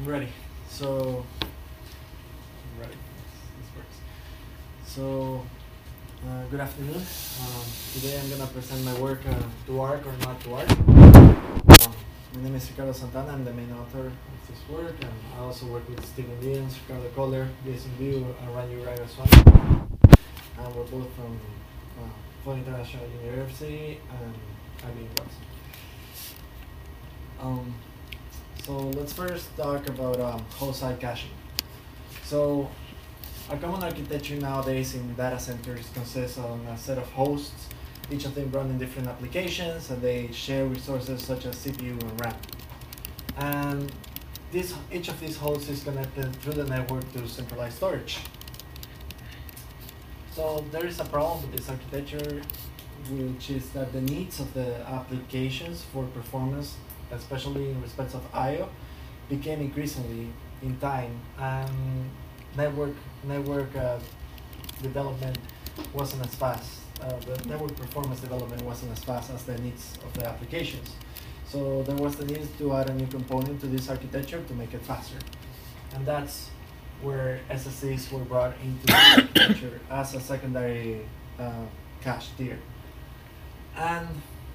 ready. So, I'm ready. This works. So, good afternoon. Today I'm going to present my work to ARC or not to ARC. My name is Ricardo Santana. I'm the main author of this work, and I also work with Stephen Deans, Ricardo Kohler, Jason Liu, and Ranju Ragaswamy. And we're both from Florida International University and IBM Watson. So let's first talk about host-side caching. So a common architecture nowadays in data centers consists of a set of hosts, each of them running different applications, and they share resources such as CPU and RAM. And each of these hosts is connected through the network to centralized storage. So there is a problem with this architecture, which is that the needs of the applications for performance, especially in respect of I/O, became increasingly in time, and network development wasn't as fast. The network performance development wasn't as fast as the needs of the applications. So there was the need to add a new component to this architecture to make it faster, and that's where SSDs were brought into the architecture as a secondary cache tier. And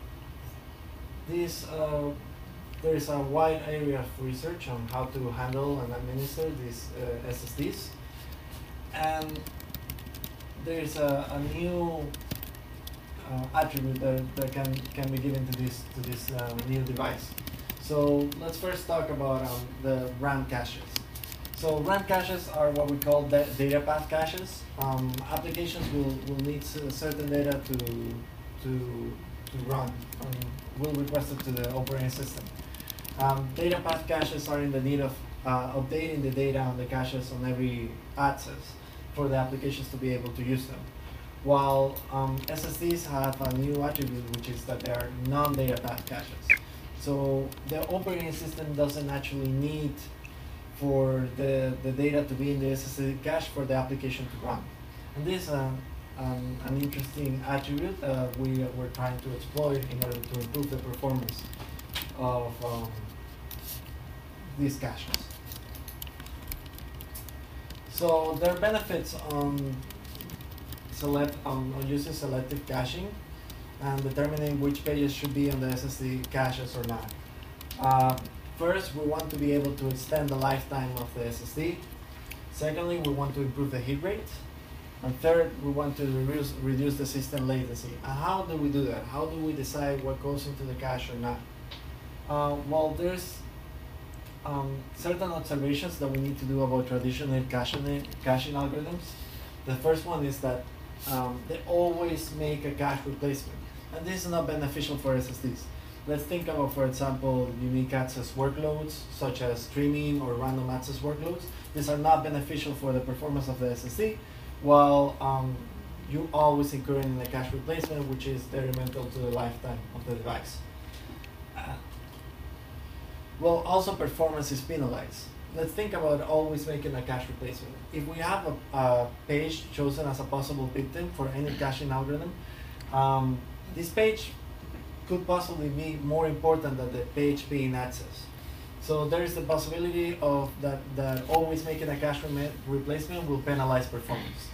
this there is a wide area of research on how to handle and administer these SSDs, and there is a new attribute that can be given to this new device. So let's first talk about the RAM caches. So RAM caches are what we call data path caches. Applications will need certain data to run, will request it to the operating system. Data path caches are in the need of updating the data on the caches on every access for the applications to be able to use them. While SSDs have a new attribute, which is that they are non-data path caches. So the operating system doesn't actually need for the data to be in the SSD cache for the application to run. And this is an interesting attribute we're trying to exploit in order to improve the performance of these caches. So there are benefits on using selective caching and determining which pages should be on the SSD caches or not. First, we want to be able to extend the lifetime of the SSD. Secondly, we want to improve the hit rate. And third, we want to reduce the system latency. And how do we do that? How do we decide what goes into the cache or not? Well, there's certain observations that we need to do about traditional caching algorithms. The first one is that they always make a cache replacement. And this is not beneficial for SSDs. Let's think about, for example, unique access workloads, such as streaming or random access workloads. These are not beneficial for the performance of the SSD, while you always incurring in a cache replacement, which is detrimental to the lifetime of the device. Well, also performance is penalized. Let's think about always making a cache replacement. If we have a page chosen as a possible victim for any caching algorithm, this page could possibly be more important than the page being accessed. So there is the possibility of that always making a cache replacement will penalize performance.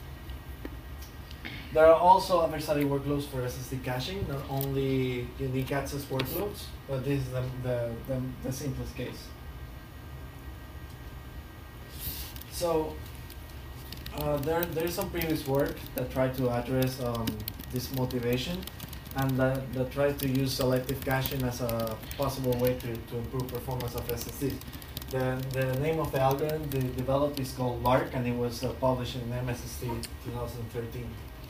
There are also adversary workloads for SSD caching, not only unique access workloads, but this is the simplest case. So there is some previous work that tried to address this motivation, and that tried to use selective caching as a possible way to improve performance of SSDs. The name of the algorithm they developed is called LARC, and it was published in MSSD 2013.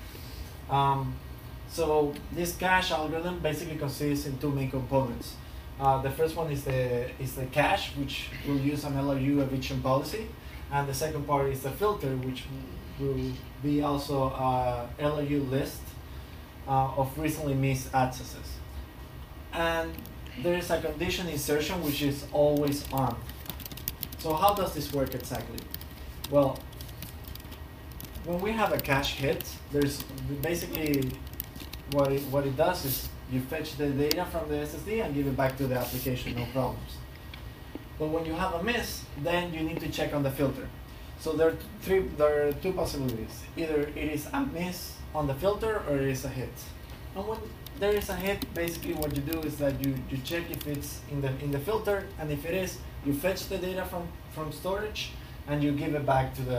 So this cache algorithm basically consists in two main components. The first one is the cache, which will use an LRU eviction policy, and the second part is the filter, which will be also a LRU list of recently missed accesses. And there is a condition insertion which is always on. So how does this work exactly? Well, when we have a cache hit, there's basically what it does is you fetch the data from the SSD and give it back to the application, no problems. But when you have a miss, then you need to check on the filter. So there are two possibilities. Either it is a miss on the filter or it is a hit. And when there is a hit, basically what you do is that you check if it's in the filter, and if it is, you fetch the data from storage and you give it back to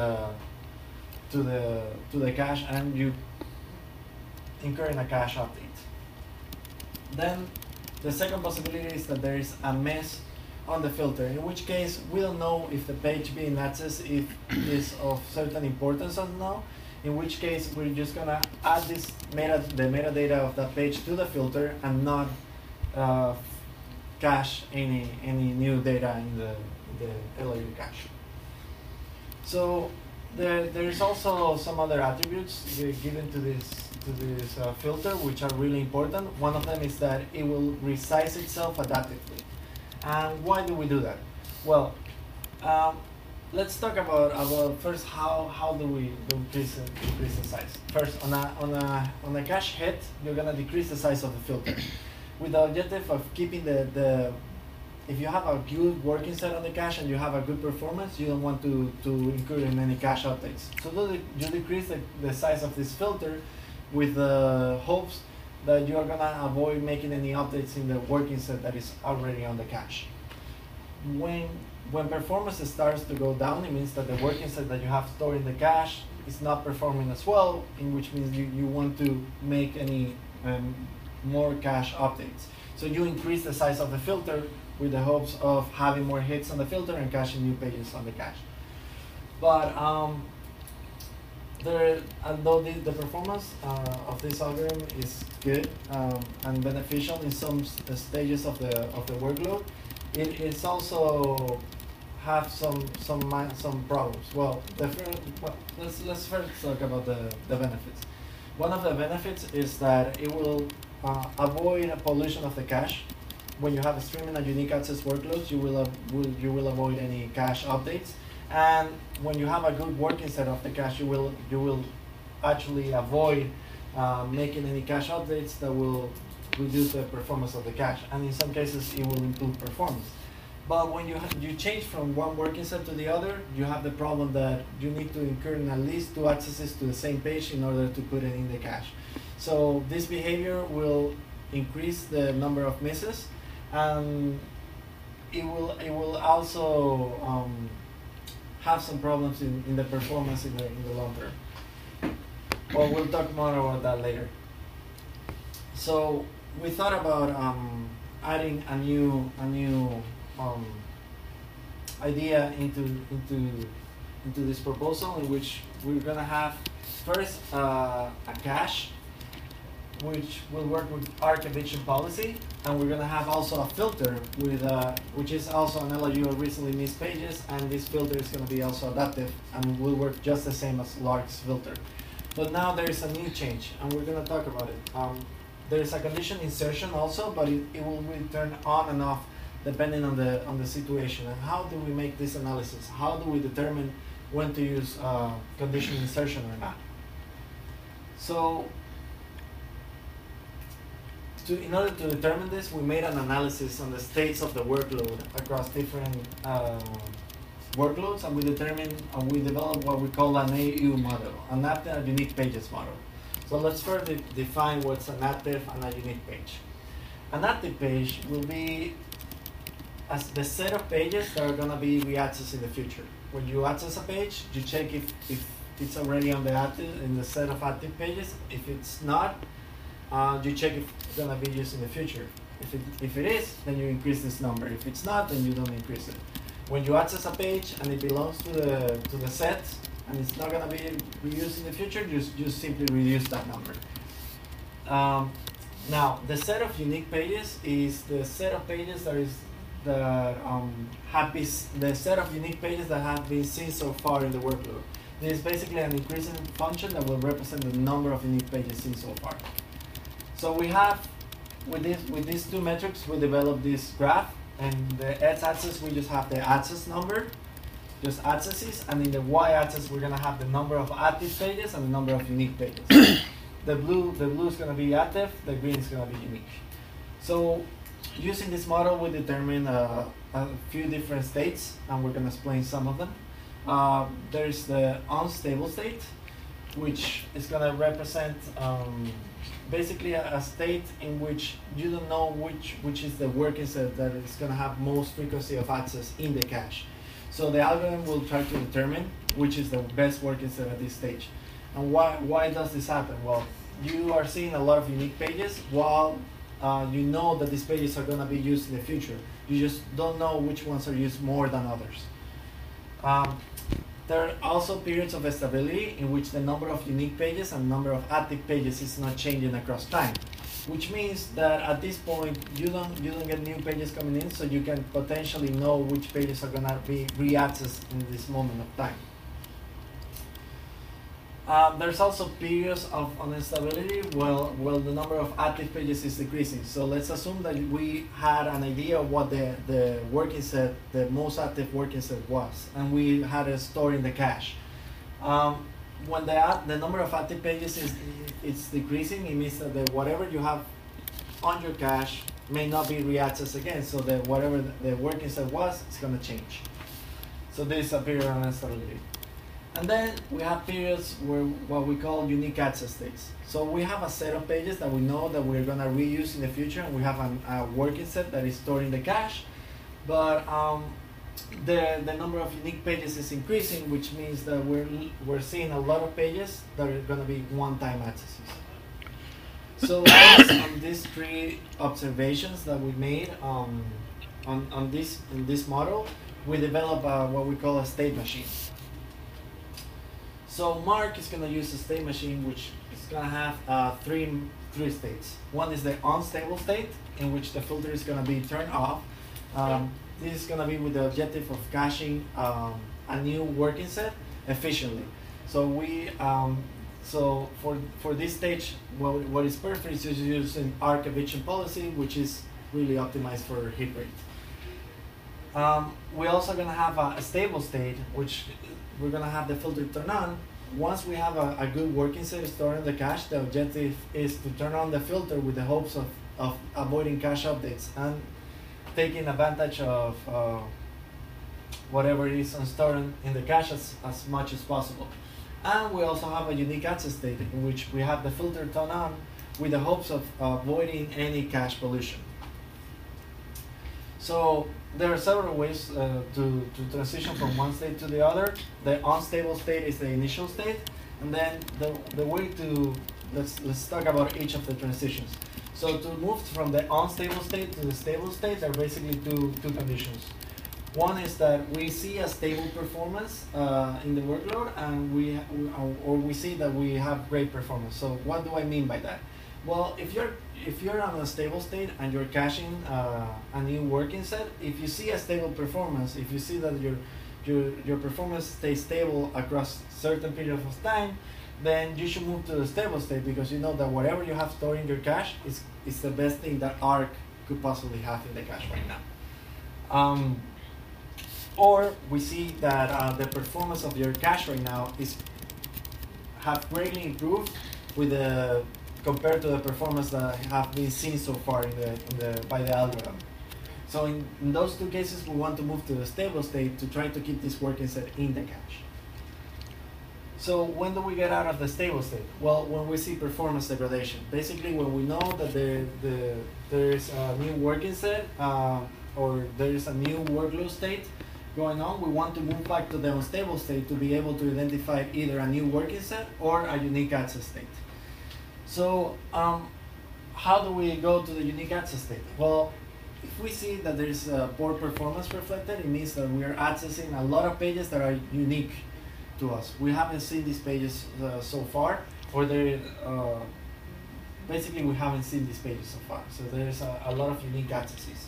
the cache, and you incur in a cache update. Then the second possibility is that there is a miss on the filter, in which case we don't know if the page being accessed is of certain importance or not, in which case we're just gonna add the metadata of that page to the filter and not cache any new data in the LRU cache. So there is also some other attributes given to this filter which are really important. One of them is that it will resize itself adaptively. And why do we do that? Well, let's talk about first how do we decrease the size. First, on a cache hit, you're gonna decrease the size of the filter with the objective of keeping if you have a good working set on the cache and you have a good performance, you don't want to incur in any cache updates. So you decrease the size of this filter with the hopes that you are gonna avoid making any updates in the working set that is already on the cache. When performance starts to go down, it means that the working set that you have stored in the cache is not performing as well, in which means you want to make any more cache updates. So you increase the size of the filter with the hopes of having more hits on the filter and caching new pages on the cache. But although the performance of this algorithm is good and beneficial in some stages of the workload, it is also have some problems. Well, let's first talk about the benefits. One of the benefits is that it will avoid a pollution of the cache. When you have a streaming and unique access workloads, you will avoid any cache updates. And when you have a good working set of the cache, you will actually avoid making any cache updates that will reduce the performance of the cache. And in some cases, it will improve performance. But when you change from one working set to the other, you have the problem that you need to incur in at least 2 accesses to the same page in order to put it in the cache. So this behavior will increase the number of misses, and it will also have some problems in the performance in the long term. Well, we'll talk more about that later. So we thought about adding a new idea into this proposal, in which we're gonna have first a cache which will work with ARC eviction policy, and we're gonna have also a filter with which is also an LRU of recently missed pages, and this filter is gonna be also adaptive and will work just the same as Lark's filter. But now there is a new change, and we're gonna talk about it. There is a condition insertion also, but it will turn on and off depending on the situation. And how do we make this analysis? How do we determine when to use condition insertion or not? So in order to determine this, we made an analysis on the states of the workload across different workloads, and we developed what we call an AU model, an active and unique pages model. So let's first define what's an active and a unique page. An active page will be as the set of pages that are going to be reaccessed in the future. When you access a page, you check if it's already on in the set of active pages. If it's not, you check if it's going to be used in the future. If it is, then you increase this number. If it's not, then you don't increase it. When you access a page and it belongs to the set and it's not going to be reused in the future, you simply reduce that number. Now, the set of unique pages is the set of pages the set of unique pages that have been seen so far in the workload. This is basically an increasing function that will represent the number of unique pages seen so far. So we have, with these two metrics, we developed this graph, and the x-axis we just have the access number, just accesses, and in the y-axis we're gonna have the number of active pages and the number of unique pages. The blue is gonna be active, the green is gonna be unique. So using this model, we determine a few different states, and we're going to explain some of them. There's the unstable state, which is going to represent basically a state in which you don't know which is the working set that is going to have most frequency of access in the cache. So the algorithm will try to determine which is the best working set at this stage. And why does this happen? Well, you are seeing a lot of unique pages while you know that these pages are going to be used in the future. You just don't know which ones are used more than others. There are also periods of stability in which the number of unique pages and number of active pages is not changing across time, which means that at this point you don't get new pages coming in, so you can potentially know which pages are going to be re-accessed in this moment of time. There's also periods of instability while the number of active pages is decreasing. So let's assume that we had an idea of what the working set, the most active working set was, and we had it stored in the cache. When the number of active pages is decreasing, it means that whatever you have on your cache may not be reaccessed again. So that whatever the working set was, it's going to change. So this is a period of instability. And then we have periods where what we call unique access states. So we have a set of pages that we know that we're going to reuse in the future, and we have a working set that is stored in the cache. But the number of unique pages is increasing, which means that we're seeing a lot of pages that are going to be one-time accesses. So based on these three observations that we made in this model, we develop what we call a state machine. So Mark is going to use a state machine which is going to have three states. One is the unstable state, in which the filter is going to be turned off. This is going to be with the objective of caching a new working set efficiently. So so for this stage, what is perfect is using arc eviction policy, which is really optimized for hit rate. We're also going to have a stable state, which we're going to have the filter turn on. Once we have a good working set stored in the cache, the objective is to turn on the filter with the hopes of avoiding cache updates and taking advantage of whatever is stored in the cache as much as possible. And we also have a unique access state in which we have the filter turned on with the hopes of avoiding any cache pollution. So there are several ways to transition from one state to the other. The unstable state is the initial state, and then the way to let's talk about each of the transitions. So to move from the unstable state to the stable state, there are basically two conditions. One is that we see a stable performance in the workload, and we see that we have great performance. So what do I mean by that? Well, if you're on a stable state and you're caching a new working set, if you see a stable performance, if you see that your performance stays stable across certain periods of time, then you should move to the stable state, because you know that whatever you have stored in your cache is the best thing that Arc could possibly have in the cache right now. Or we see that the performance of your cache right now have greatly improved compared to the performance that have been seen so far by the algorithm. So in those two cases, we want to move to the stable state to try to keep this working set in the cache. So when do we get out of the stable state? Well, when we see performance degradation. Basically, when we know that there is a new working set or there is a new workload state going on, we want to move back to the unstable state to be able to identify either a new working set or a unique access state. So how do we go to the unique access state? Well, if we see that there is poor performance reflected, it means that we are accessing a lot of pages that are unique to us. We haven't seen these pages so far, or basically we haven't seen these pages so far. So there's a lot of unique accesses.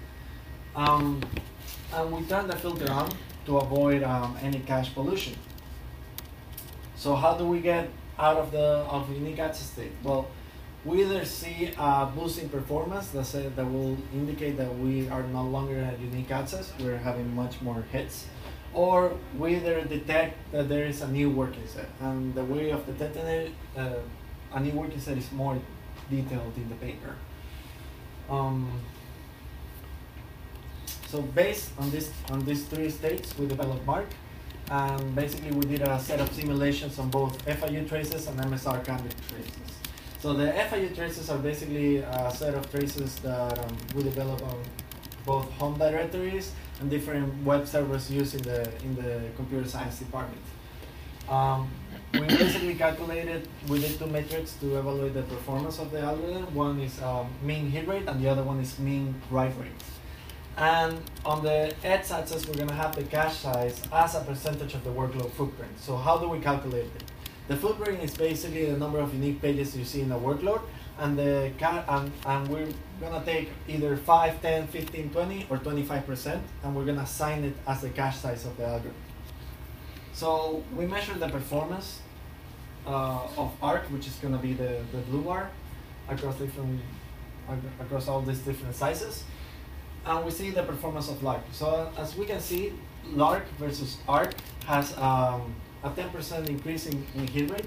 And we turn the filter on to avoid any cache pollution. So how do we get out of unique access state? Well, we either see a boost in performance that will indicate that we are no longer at unique access, we're having much more hits, or we either detect that there is a new working set. And the way of detecting it, a new working set is more detailed in the paper. So based on these three states, we developed Mark, and basically we did a set of simulations on both FIU traces and MSR Cambridge traces. So the FIU traces are basically a set of traces that we develop on both home directories and different web servers used in the computer science department. We basically calculated, we did two metrics to evaluate the performance of the algorithm. One is mean hit rate and the other one is mean write rate. And on the x-axis, we're going to have the cache size as a percentage of the workload footprint. So how do we calculate it? The footprint is basically the number of unique pages you see in a workload, and and we're going to take either 5, 10, 15, 20, or 25%, and we're going to assign it as the cache size of the algorithm. So we measure the performance of ARC, which is going to be the blue bar, across all these different sizes. And we see the performance of Lark. So as we can see, Lark versus ARC has a 10% increase in hit rate,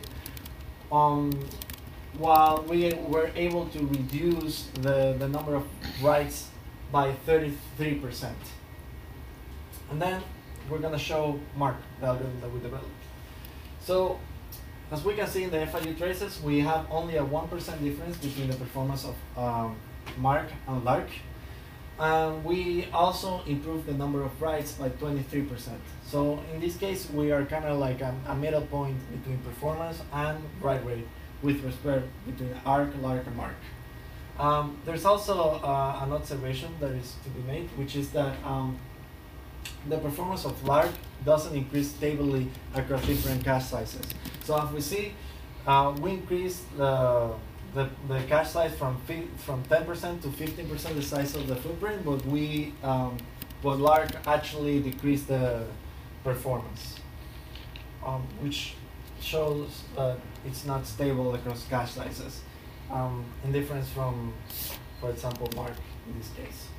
while we were able to reduce the number of writes by 33%. And then we're going to show Mark, the algorithm that we developed. So as we can see in the FIU traces, we have only a 1% difference between the performance of Mark and Lark. We also improved the number of writes by 23%. So in this case, we are kind of like a middle point between performance and write rate with respect between ARC, Lark, and Mark. There's also an observation that is to be made, which is that the performance of Lark doesn't increase stably across different cache sizes. So as we see, we increased the cache size from 10% to 15% the size of the footprint, but Lark actually decreased the performance, which shows that it's not stable across cache sizes, in difference from, for example, Mark in this case.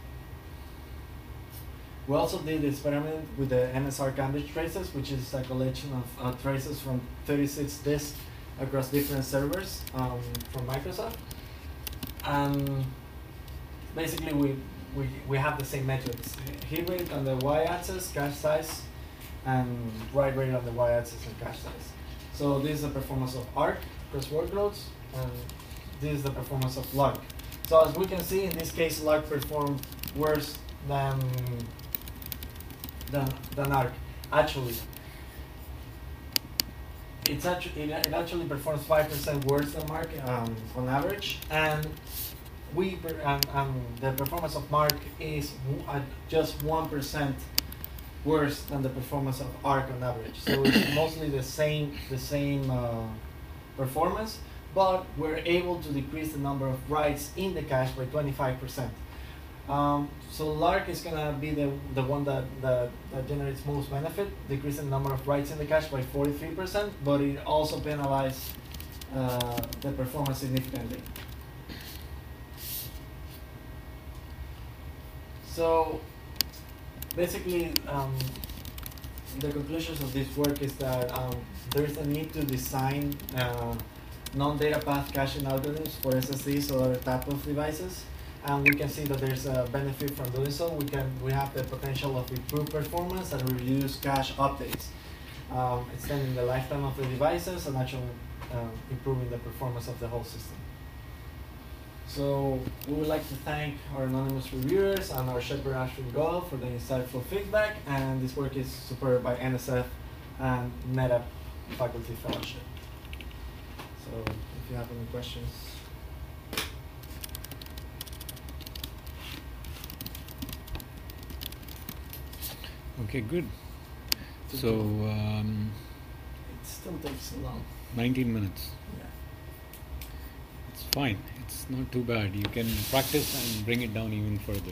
We also did the experiment with the MSR Cambridge traces, which is a collection of traces from 36 disks across different servers from Microsoft. And basically we have the same metrics: hit rate on the y-axis, cache size, and write rate on the y-axis and cache size. So this is the performance of ARC across workloads, and this is the performance of Lark. So as we can see, in this case, Lark performed worse than ARC. Actually, it actually performs 5% worse than Mark on average, and the performance of Mark is just 1% worse than the performance of ARC on average. So it's mostly the same performance, but we're able to decrease the number of writes in the cache by 25%. So Lark is gonna be the one that generates most benefit, decreasing the number of writes in the cache by 43%, but it also penalizes the performance significantly. So basically, the conclusions of this work is that there is a need to design non-data path caching algorithms for SSDs or other type of devices. And we can see that there's a benefit from doing so. We have the potential of improved performance and reduce cache updates, extending the lifetime of the devices and actually improving the performance of the whole system. So we would like to thank our anonymous reviewers and our shepherd Ashwin Goel for the insightful feedback. And this work is supported by NSF and NetApp Faculty Fellowship. So if you have any questions. Okay, good. So it still takes long. 19 minutes. Yeah. It's fine. It's not too bad. You can practice and bring it down even further.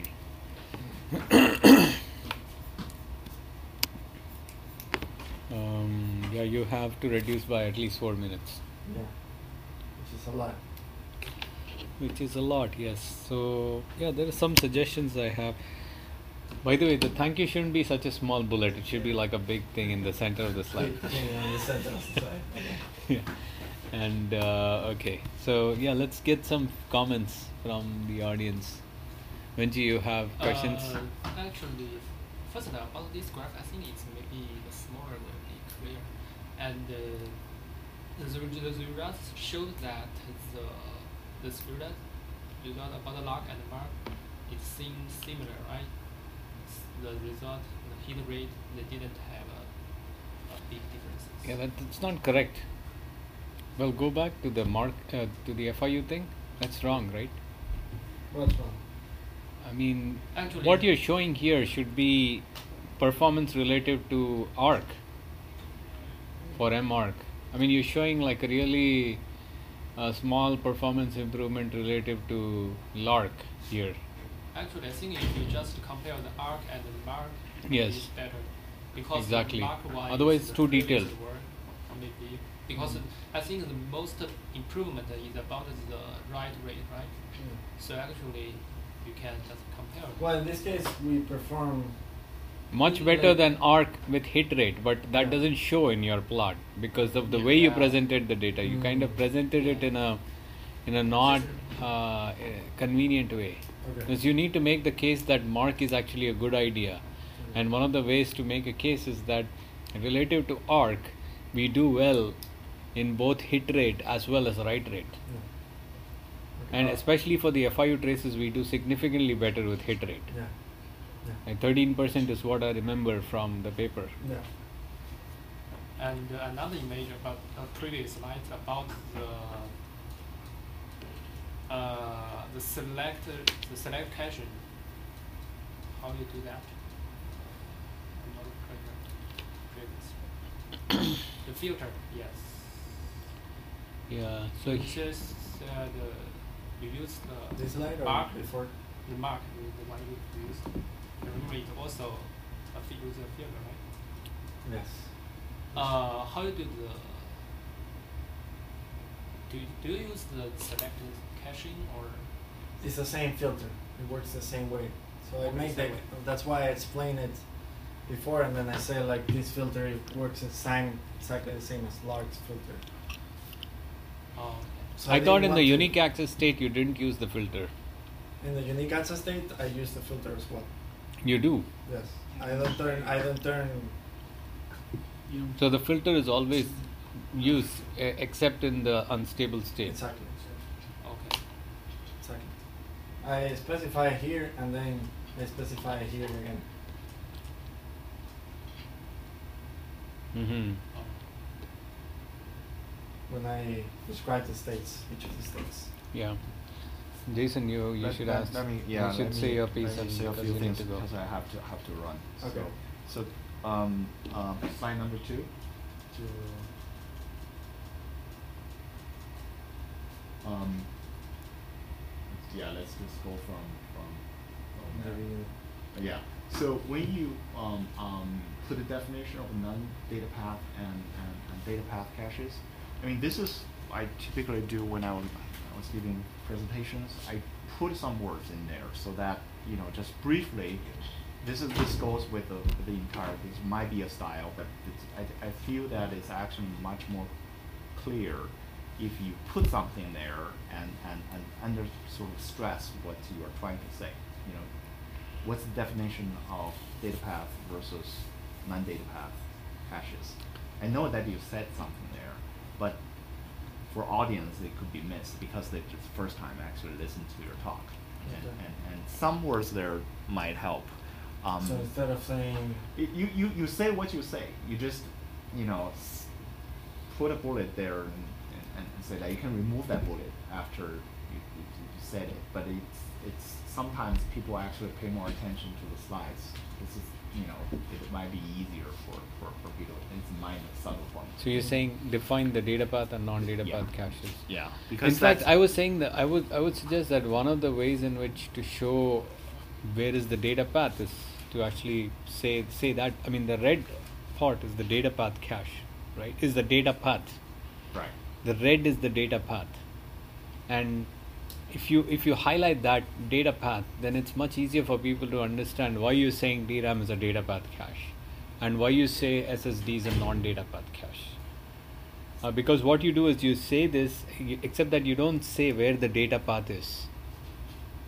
Yeah, you have to reduce by at least 4 minutes. Yeah, which is a lot. Which is a lot, yes. So yeah, there are some suggestions I have. By the way, the thank you shouldn't be such a small bullet. It should be like a big thing in the center of the slide. In the center of the slide. Okay. Yeah. And okay, so yeah, let's get some comments from the audience. Benji, you have questions? Actually, first about this graph, I think it's maybe the smaller will be clear, and the results show that the result about the log and mark, it seems similar, right? The result, the hit rate, they didn't have a big differences. Yeah, that's not correct. Well, go back to the mark to the FIU thing. That's wrong, right? What's wrong? I mean, Actually, what you're showing here should be performance relative to ARC for MARC. I mean, you're showing like a really small performance improvement relative to LARC here. Actually, I think if you just compare the ARC and the MARC, Yes. it's better. Because Exactly. the MARC-wise, Otherwise it's the too previous detailed. work maybe because I think the most improvement is about the write rate, right? So actually, you can just compare. Well, in this case, we perform Much Like- better than ARC with hit rate, but that Yeah. doesn't show in your plot because of the way you Yeah. presented the data. You kind of presented it in a not convenient way. Okay. Because you need to make the case that MARC is actually a good idea. And one of the ways to make a case is that relative to ARC, we do well in both hit rate as well as write rate. Okay. And especially for the FIU traces, we do significantly better with hit rate. Yeah. Like 13% is what I remember from the paper. Yeah. And another image about previous slide about the select caching. How you do that? Another previous. The filter, yes. Yeah. So It says you use This slide or mark, before? the mark, the one you use. Remember, it also use a filter, right? Yes. How you do do you use the selected caching or? It's the same filter. It works the same way. So I Works make the that. same way. That's why I explained it before, and then I say like this filter works exactly the same as Lark's filter. Okay. So I didn't thought in want the to- unique access state you didn't use the filter. In the unique access state, I use the filter as well. You do. Yes. I don't turn. So the filter is always used except in the unstable state. Exactly. Okay. Exactly. I specify here and then I specify here again. Mm-hmm. When I describe the states, each of the states. Yeah. Jason, you should ask. You should say your piece and say a because few you need things to go. because I have to run. Okay. So slide number 2. Yeah, let's just go from there. Yeah. So when you put the definition of non-data path and data path caches, I mean this is I typically do when I was giving presentations. I put some words in there so that just briefly. This goes with the entire. This might be a style, but I feel that it's actually much more clear if you put something there and under sort of stress what you are trying to say. What's the definition of data path versus non-data path caches? I know that you said something there, but for audience it could be missed because they just first time actually listen to your talk, and some words there might help. So instead of saying You say what you say. You just put a bullet there and say that you can remove that bullet after you said it. But it's sometimes people actually pay more attention to the slides. This is it might be easier for people. It's minor subtle point. So you're saying define the data path and non-data Yeah. path caches. Yeah, In because fact, I was saying that I would suggest that one of the ways in which to show where is the data path is to actually say that. I mean, the red part is the data path cache, right? Is the data path. right. The red is the data path, and if you highlight that data path, then it's much easier for people to understand why you're saying DRAM is a data path cache, and why you say SSD is a non-data path cache. Because what you do is you say this, except that you don't say where the data path is.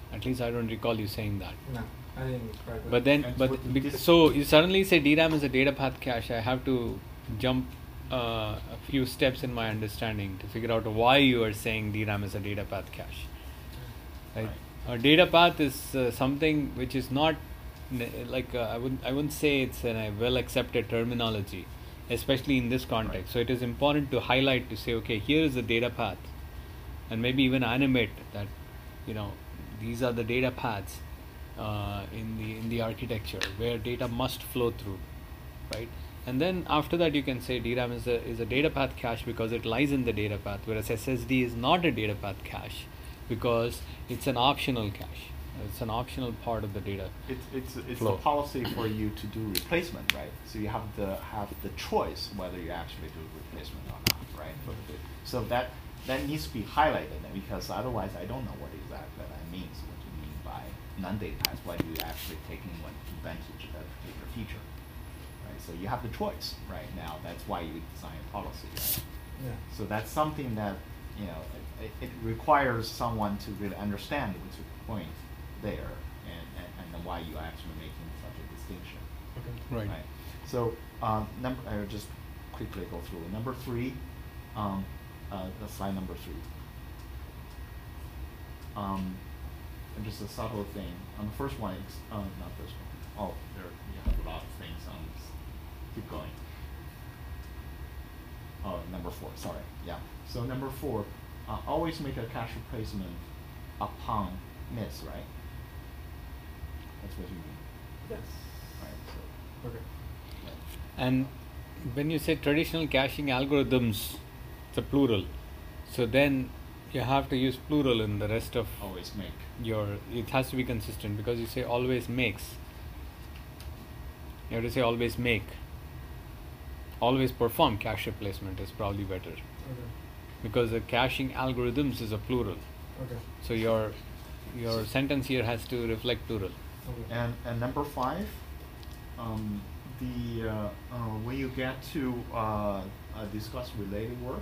At least I don't recall you saying that. No, I didn't describe it. But then, And but with this- so you suddenly say DRAM is a data path cache. I have to jump a few steps in my understanding to figure out why you are saying DRAM is a data path cache. Right? A data path is something which is not I wouldn't say it's a well accepted terminology, especially in this context. Right. So it is important to highlight to say, okay, here is the data path, and maybe even animate that, these are the data paths in the architecture where data must flow through, right? And then after that you can say DRAM is a data path cache because it lies in the data path, whereas SSD is not a data path cache because it's an optional cache. It's an optional part of the data. It's flow. a policy for you to do replacement, right? So you have the choice whether you actually do replacement or not, right? So that needs to be highlighted, because otherwise I don't know what exactly that means. What you mean by non-data paths? Why do you actually taking advantage of that particular feature, right? So you have the choice right now. That's why you design a policy, right? Yeah. So that's something that it requires someone to really understand what's your point there, and why you actually making such a distinction. Okay. Right. So I'll just quickly go through number 3. The slide number 3. And just a subtle thing. On the first one, not this one. Oh, there you have a lot of things on this. Keep going. Oh, number 4. Sorry. Yeah. So number 4, always make a cache replacement upon miss, right? That's what you mean, Yes. right? So, Okay. yeah. And when you say traditional caching algorithms, it's a plural. So then you have to use plural in the rest of Always make. it has to be consistent, because you say always makes. You have to say always make. Always perform cache replacement is probably better, Okay. because the caching algorithms is a plural. Okay. So your sentence here has to reflect plural. Okay. And number 5, when you get to discuss related work,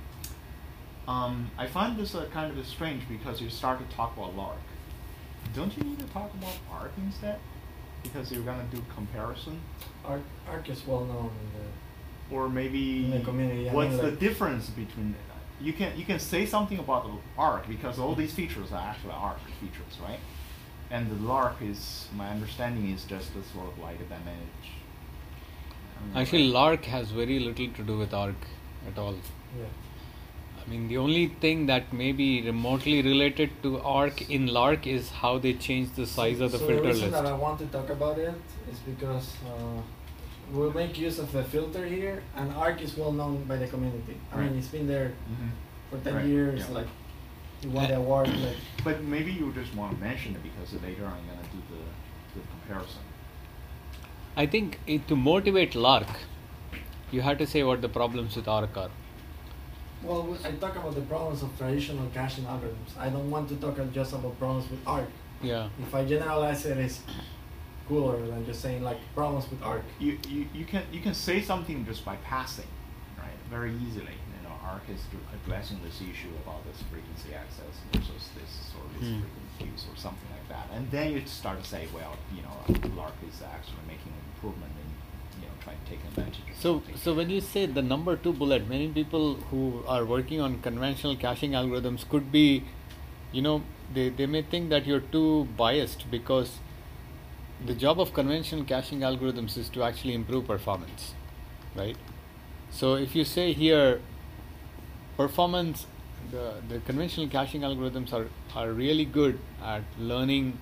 I find this kind of strange, because you start to talk about LARC. Don't you need to talk about ARC instead? Because you're gonna do comparison, Arc is well known or maybe in the community. I what's mean, the like- difference between? You can say something about the ARC, because all these features are actually ARC features, right? And the LARC is, my understanding, is just a sort of like a damage. Actually, LARC has very little to do with ARC at all. Yeah. I mean, the only thing that may be remotely related to ARC in LARC is how they change the size of the so filter the reason list. that I want to talk about it is because we'll make use of the filter here, and ARC is well known by the community. I Right. mean, it's been there Mm-hmm. for 10 Right, years. yeah. Like, you won the award. Like, But maybe you just want to mention it, because later I'm gonna do the comparison. I think to motivate LARC, you have to say what the problems with ARC are. well, I talk about the problems of traditional caching algorithms. I don't want to talk just about problems with ARC. Yeah. If I generalize it, it's cooler than just saying like problems with ARC. You can say something just by passing, right? Very easily. ARC is addressing this issue about this frequency access versus this or this frequency use or something like that, and then you start to say, well, LARC is actually making an improvement in trying to take advantage of something. So when you say the number 2 bullet, many people who are working on conventional caching algorithms could be, they may think that you're too biased, because the job of conventional caching algorithms is to actually improve performance, right? So if you say here, performance, the conventional caching algorithms are really good at learning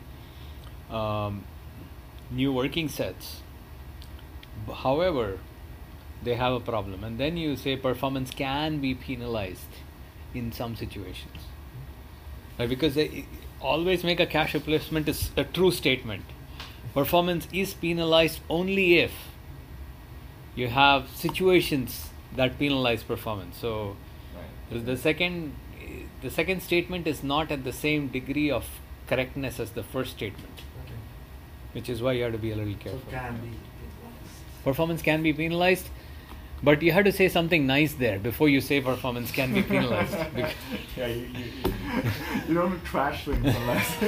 new working sets. However, they have a problem, and then you say performance can be penalized in some situations, right? Because they always make a cache replacement is a true statement. Performance is penalized only if you have situations that penalize performance. So Right. the second statement is not at the same degree of correctness as the first statement, Okay. which is why you have to be a little So careful. can be penalized. Performance can be penalized. But you have to say something nice there before you say performance can be penalized. Yeah, you don't trash things unless.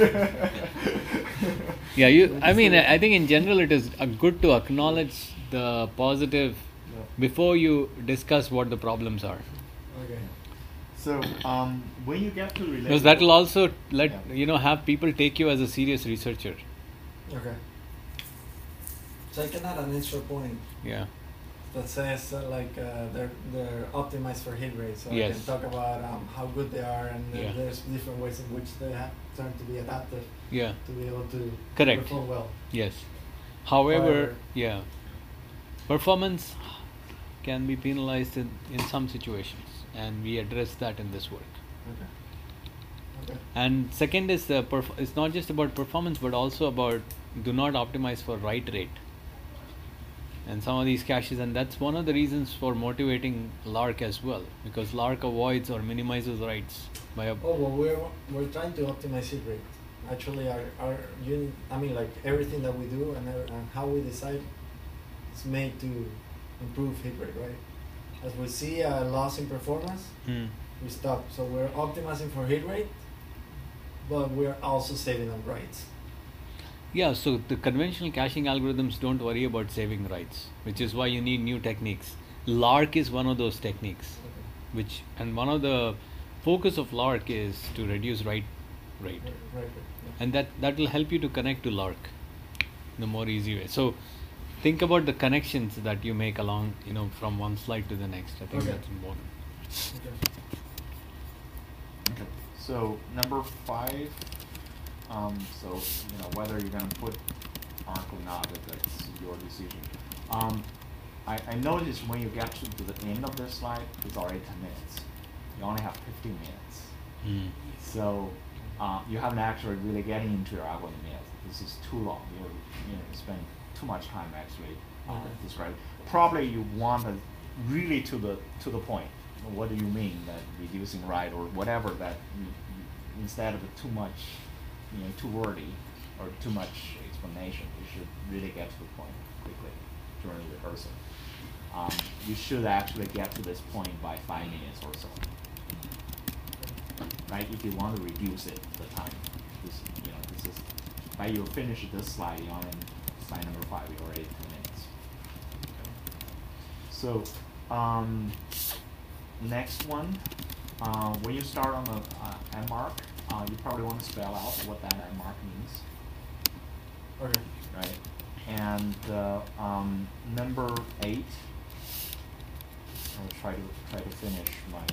Yeah, I mean, I think in general it is good to acknowledge the positive before you discuss what the problems are. Okay. So when you get to relate, Because that will also have people take you as a serious researcher. Okay. So I can add an extra point. Yeah. That says they're optimized for hit rate, so Yes. I can talk about how good they are, and Yeah. there's different ways in which they have turned to be adaptive Yeah. to be able to Correct. perform well. Yes. However, However- yeah, performance can be penalized in some situations, and we address that in this work. Okay. And second is it's not just about performance, but also about do not optimize for write rate. And some of these caches, and that's one of the reasons for motivating Lark as well, because Lark avoids or minimizes writes by a. Oh well, we're trying to optimize hit rate. Actually, our unit, I mean, like everything that we do and how we decide, is made to improve hit rate, right? As we see a loss in performance, we stop. So we're optimizing for hit rate, but we're also saving on writes. Yeah, so the conventional caching algorithms don't worry about saving writes, which is why you need new techniques. Lark is one of those techniques, and one of the focus of Lark is to reduce write rate, Right. and that will help you to connect to Lark the more easy way. So think about the connections that you make along, from one slide to the next. I think Okay. that's important. Okay. So number 5. So whether you're going to put ARC or not, that's your decision. I noticed when you get to the end of this slide, it's already 10 minutes. You only have 15 minutes. So you haven't actually really getting into your algorithm yet. This is too long. You spend too much time actually describing. Probably you want to really to the point. What do you mean that reducing write or whatever that instead of too much, too wordy or too much explanation, you should really get to the point quickly during rehearsal. You should actually get to this point by 5 minutes or so. Right? If you want to reduce it, the time. This is by you finish this slide, you're on slide number 5, you're already 10 minutes. So next one, when you start on the MARC, you probably want to spell out what that MARC means. Okay. Right. And number 8, I'll try to finish my.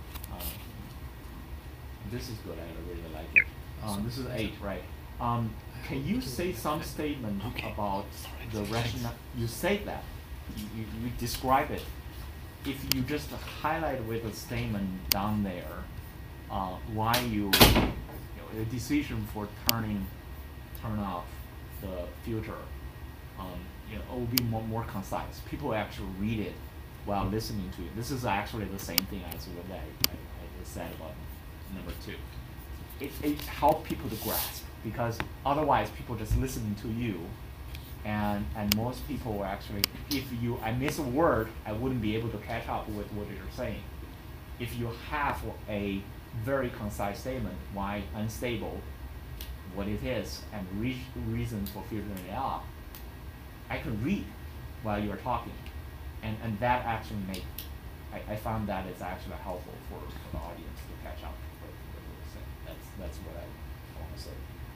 This is good. I really like it. This is 8, right? Can you say some statement about the rationale? You say that. You describe it. If you just highlight with a statement down there, why a decision for turn off the filter, it will be more concise. People actually read it while listening to it. This is actually the same thing as what I just said about number 2. It helps people to grasp, because otherwise people just listening to you, and most people actually, if I miss a word, I wouldn't be able to catch up with what you're saying. If you have a very concise statement, why unstable, what it is, and reasons for filtering it out, I can read while you're talking, and that actually I found that it's actually helpful for the audience to catch up with what you're saying. That's what I want to say.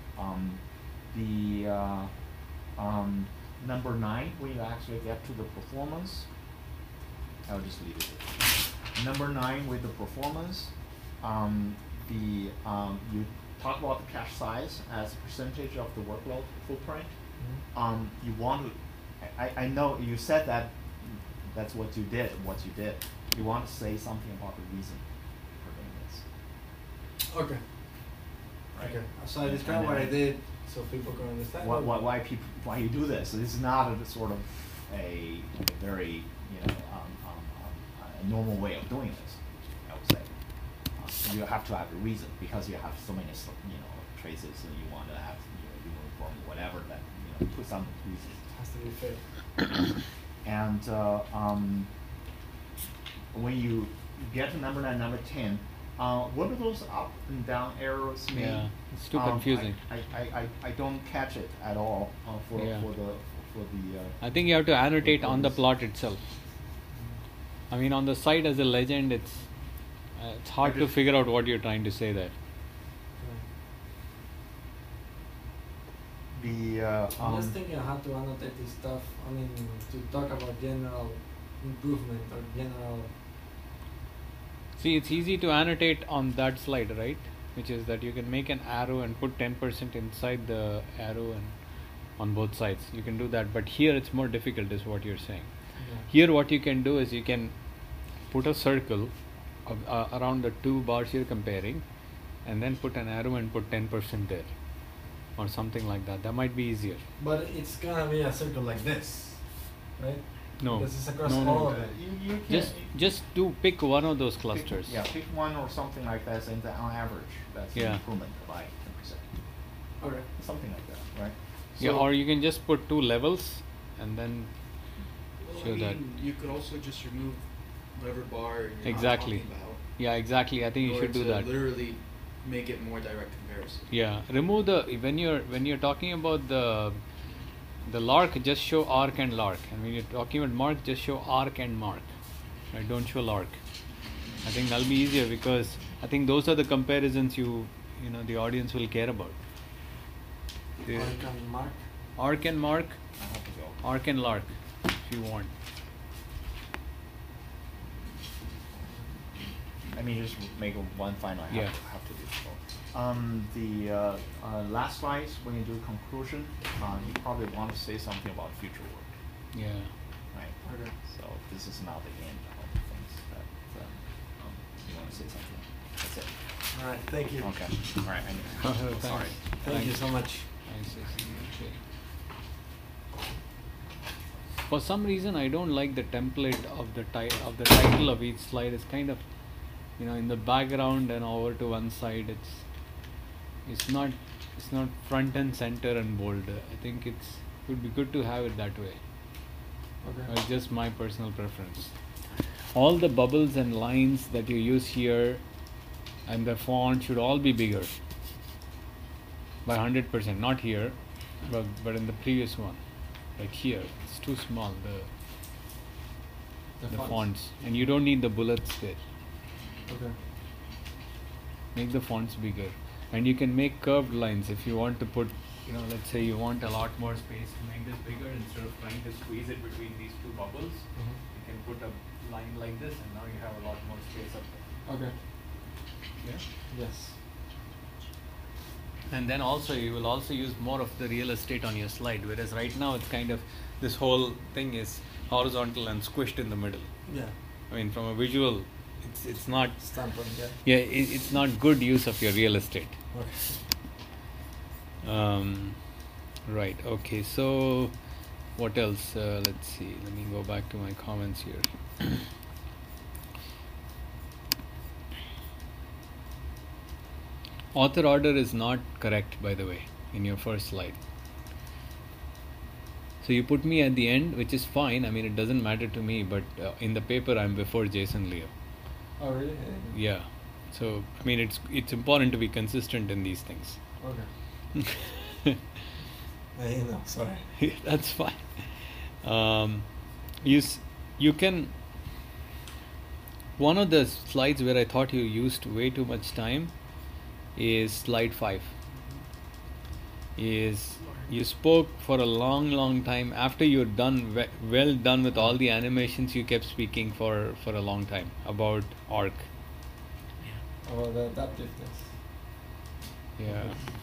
Number 9, when you actually get to the performance, I'll just leave it there. Number 9 with the performance, you talk about the cache size as a percentage of the workload footprint. You want to, I know you said that that's what you did. You want to say something about the reason for doing this. Okay. Right. Okay. So I describe what I did so people can understand. Why you do this? So this is not a sort of a very a normal way of doing this, I would say. You have to have a reason, because you have so many traces, and you want to have uniform whatever that put some reason. It has to be fair. And when you get to number 9, number 10, what do those up and down arrows mean? Yeah, it's too confusing. I don't catch it at all for the. I think you have to annotate on the plot itself. I mean, on the side as a legend, it's hard to figure out what you're trying to say there. I'm just thinking how to annotate this stuff. I mean, to talk about general improvement or general. See, it's easy to annotate on that slide, right? Which is that you can make an arrow and put 10% inside the arrow and on both sides. You can do that, but here it's more difficult, is what you're saying. Yeah. Here, what you can do is you can put a circle of, around the two bars you're comparing, and then put an arrow and put 10% there, or something like that. That might be easier. But it's gonna be a circle like this, right? No. This is across No. all of it. You can Just do pick one of those clusters. pick one or something like that, and on average, that's an improvement by 10%. Okay. Something like that, right? Yeah, So- or you can just put two levels and then Well, show I that. mean, you could also just remove whatever bar you're Exactly. not talking about. Yeah, exactly. I think in you should order do to that. Literally make it more direct comparison. Yeah, remove the when you're talking about the lark, just show arc and lark, and when you're talking about mark, just show arc and mark. Right? Don't show lark. I think that'll be easier because I think those are the comparisons you know the audience will care about. The Or you can mark. arc and mark, I have to go. arc and lark, if you want. Let me just make one final. I Yeah. have to do so. Last slide, when you do conclusion, you probably want to say something about future work, Yeah. right? Okay. So this is not the end of things that you want to say something. That's it. All right. Thank you. Okay. All right. Thanks. Sorry. Thank you so much. Thanks, Jason. Okay. For some reason, I don't like the template of the title of each slide. It's kind of, in the background and over to one side. It's not front and center and bold. I think it would be good to have it that way. Okay. It's just my personal preference. All the bubbles and lines that you use here and the font should all be bigger by 100%. Not here, but in the previous one. Like here, it's too small, the fonts. And you don't need the bullets there. Okay. Make the fonts bigger. And you can make curved lines if you want to put, let's say you want a lot more space to make this bigger instead of trying to squeeze it between these two bubbles. You can put a line like this and now you have a lot more space up there. Okay. Yeah? Yes. And then also you will also use more of the real estate on your slide, whereas right now it's kind of, this whole thing is horizontal and squished in the middle. Yeah. I mean, from a visual, it's not. Standpoint. Yeah. Yeah, it's not good use of your real estate. Okay. Right. Okay. So, what else? Let's see. Let me go back to my comments here. Author order is not correct, by the way, in your first slide. So you put me at the end, which is fine. I mean, it doesn't matter to me, but in the paper, I'm before Jason Leo. Oh really? Yeah. So I mean, it's important to be consistent in these things. Okay. Sorry. That's fine. You can. One of the slides where I thought you used way too much time is slide 5. Is you spoke for a long time after you're done, well done with all the animations. You kept speaking for a long time about arc. About the adaptiveness. Yeah.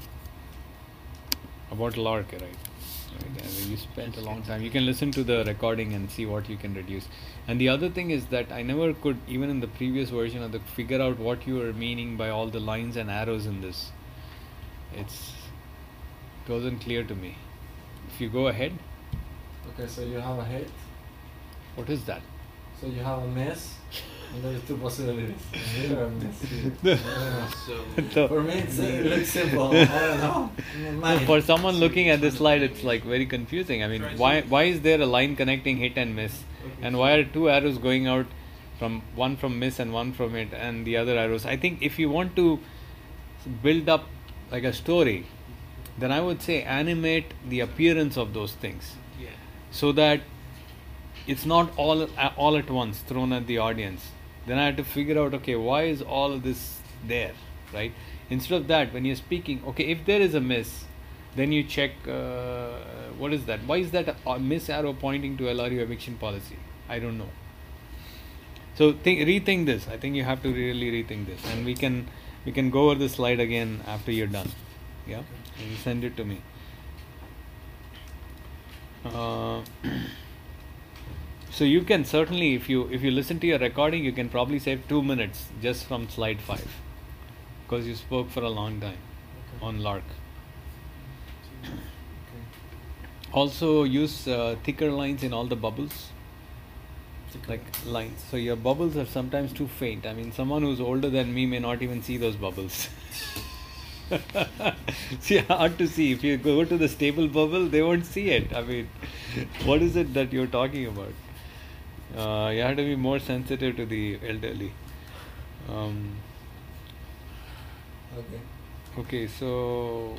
About lark, right? You spent a long time. You can listen to the recording and see what you can reduce. And the other thing is that I never could, even in the previous version of figure out what you were meaning by all the lines and arrows in this. It wasn't clear to me. If you go ahead. Okay, so you have a head. What is that? So you have a mess, and there's two possibilities. Here or a mess. Here. I don't know. For me, it looks simple. I don't know. For someone looking at this slide, it's like very confusing. I mean, why is there a line connecting hit and miss, and why are two arrows going out from one from miss and one from it and the other arrows. I think if you want to build up like a story, then I would say animate the appearance of those things, Yeah. so that it's not all at once thrown at the audience. Then I have to figure out, okay, why is all of this there, right? Instead of that, when you're speaking, okay, if there is a miss, then you check what is that? Why is that a miss arrow pointing to LRU eviction policy? I don't know. So rethink this. I think you have to really rethink this, and we can go over the slide again after you're done. Yeah, you send it to me. So you can certainly, if you listen to your recording, you can probably save 2 minutes just from slide 5, because you spoke for a long time on Lark. Also use thicker lines in all the bubbles, like lines. So your bubbles are sometimes too faint. I mean, someone who's older than me may not even see those bubbles. See, hard to see. If you go to the stable bubble, they won't see it. I mean, what is it that you're talking about? You have to be more sensitive to the elderly. Okay, so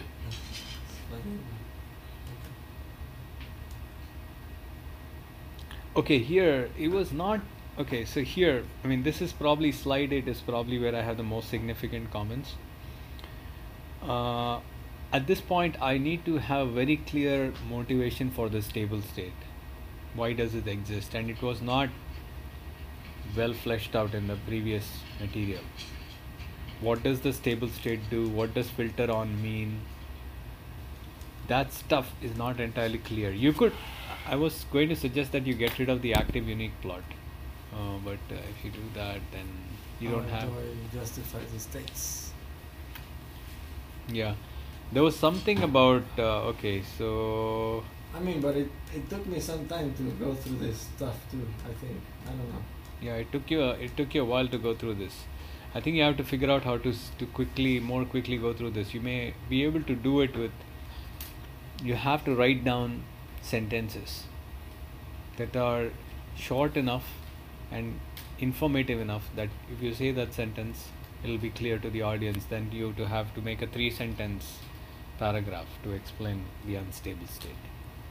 okay, here it was not okay. So here, I mean, this is probably slide 8 is probably where I have the most significant comments. At this point, I need to have very clear motivation for the stable state. Why does it exist? And it was not well fleshed out in the previous material. What does the stable state do? What does filter on mean? That stuff is not entirely clear. I was going to suggest that you get rid of the active unique plot, but if you do that, then you don't have. How do I justify the states? Yeah, there was something about okay, so I mean, but it took me some time to go through this stuff too. I think I don't know. yeah, it took you a while to go through this. I think you have to figure out how to more quickly go through this. You may be able to do it with. You have to write down sentences that are short enough and informative enough that if you say that sentence, it will be clear to the audience. Then you have to make a 3-sentence paragraph to explain the unstable state.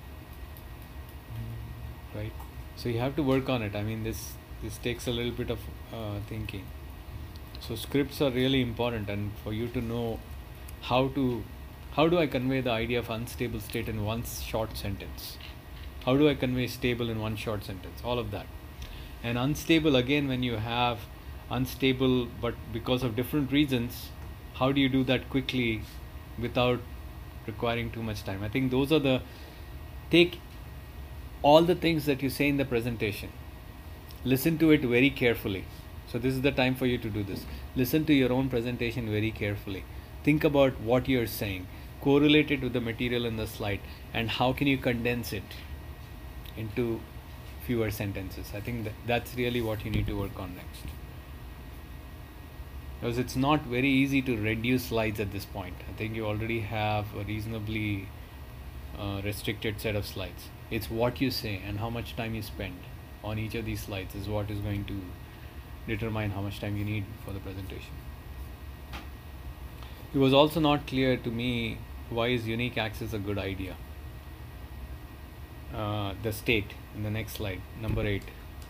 Right? So you have to work on it. I mean, this takes a little bit of thinking. So scripts are really important, and for you to know how do I convey the idea of unstable state in one short sentence? How do I convey stable in one short sentence? All of that. And unstable, again, when you have unstable but because of different reasons, how do you do that quickly without requiring too much time? I think those are take all the things that you say in the presentation, listen to it very carefully. So this is the time for you to do this. Listen to your own presentation very carefully. Think about what you're saying, correlate it with the material in the slide, and how can you condense it into fewer sentences. I think that's really what you need to work on next. Because it's not very easy to reduce slides at this point. I think you already have a reasonably restricted set of slides. It's what you say and how much time you spend on each of these slides is what is going to determine how much time you need for the presentation. It was also not clear to me why is unique access a good idea. The state in the next slide, number 8.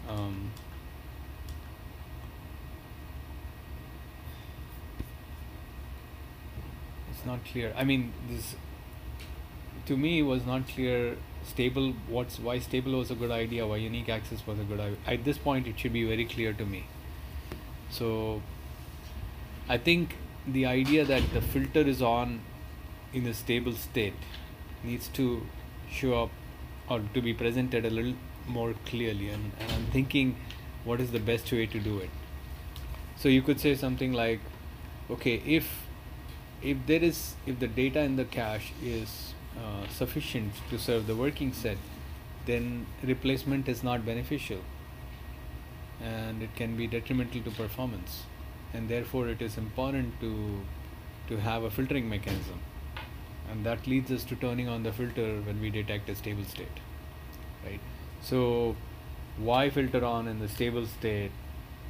It's not clear. I mean, this to me was not clear. Stable. Why stable was a good idea? Why unique access was a good idea? At this point, it should be very clear to me. So, I think the idea that the filter is on in a stable state needs to show up or to be presented a little more clearly, and I'm thinking what is the best way to do it. So you could say something like, okay, if the data in the cache is sufficient to serve the working set, then replacement is not beneficial and it can be detrimental to performance, and therefore it is important to have a filtering mechanism, and that leads us to turning on the filter when we detect a stable state, right? So why filter on in the stable state?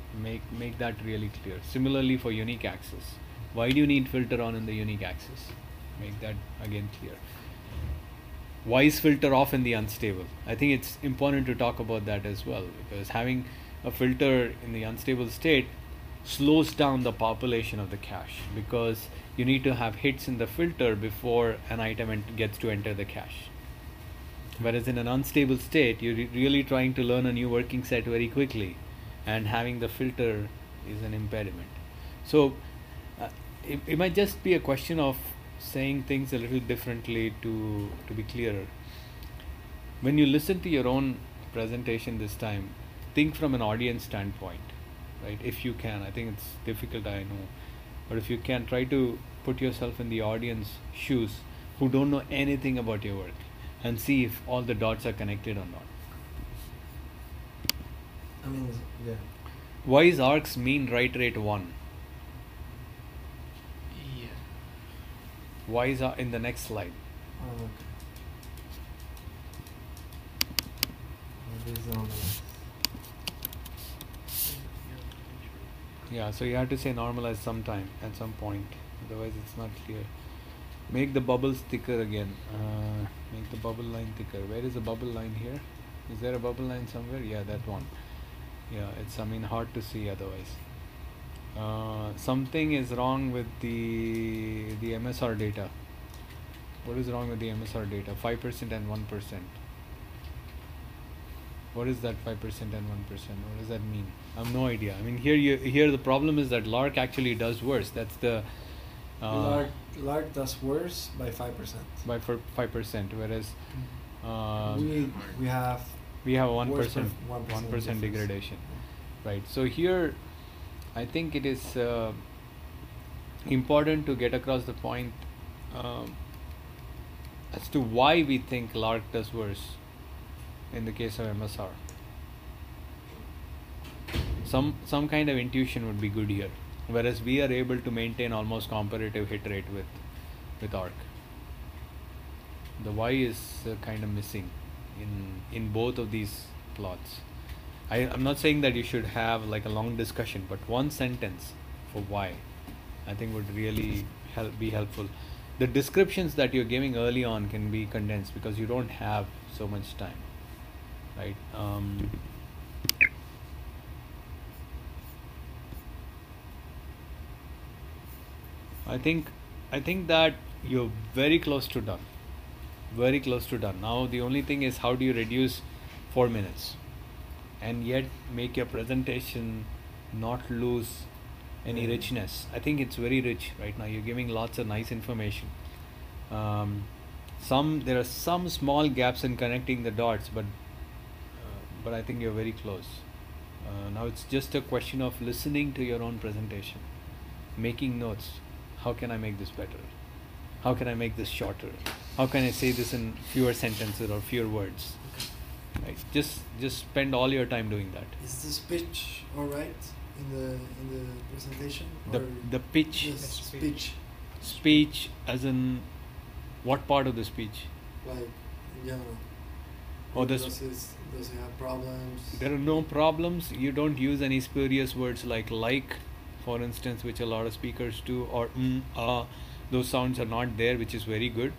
Make that really clear. Similarly for unique access, why do you need filter on in the unique access? Make that again clear. Why is filter off in the unstable? I think it's important to talk about that as well, because having a filter in the unstable state slows down the population of the cache, because you need to have hits in the filter before an item gets to enter the cache. Whereas in an unstable state, you're really trying to learn a new working set very quickly, and having the filter is an impediment. So it might just be a question of saying things a little differently to be clearer. When you listen to your own presentation this time, think from an audience standpoint, right? If you can. I think it's difficult, I know, but if you can, try to put yourself in the audience shoes who don't know anything about your work, and see if all the dots are connected or not. I mean, yeah. Why is ARC's mean write rate 1? Yeah. Why is in the next slide? Oh, okay. This is normalized. Yeah, so you have to say normalize sometime at some point, otherwise it's not clear. Make the bubbles thicker again. Make the bubble line thicker. Where is the bubble line here? Is there a bubble line somewhere? Yeah, that one. Yeah, it's hard to see otherwise. Something is wrong with the MSR data. What is wrong with the MSR data? 5% and 1%. What is that 5% and 1%? What does that mean? I have no idea. I mean, here the problem is that Lark actually does worse. That's the Lark does worse by 5%. By 5%, whereas we have 1% 1% degradation, right? So here, I think it is important to get across the point as to why we think Lark does worse in the case of MSR. Some kind of intuition would be good here, whereas we are able to maintain almost comparative hit rate with ARC. The why is kind of missing in both of these plots. I'm not saying that you should have like a long discussion, but one sentence for why I think would really be helpful. The descriptions that you're giving early on can be condensed because you don't have so much time, right? I think that you're very close to done. Very close to done. Now the only thing is, how do you reduce 4 minutes and yet make your presentation not lose any richness? I think it's very rich right now. You're giving lots of nice information. There are some small gaps in connecting the dots, but I think you're very close. Now it's just a question of listening to your own presentation, making notes. How can I make this better? How can I make this shorter? How can I say this in fewer sentences or fewer words? Right? Just spend all your time doing that. Is the speech all right in the presentation? The pitch. Speech, as in what part of the speech? Like in general. Oh, does it have problems? There are no problems. You don't use any spurious words like, for instance, which a lot of speakers do, or those sounds are not there, which is very good.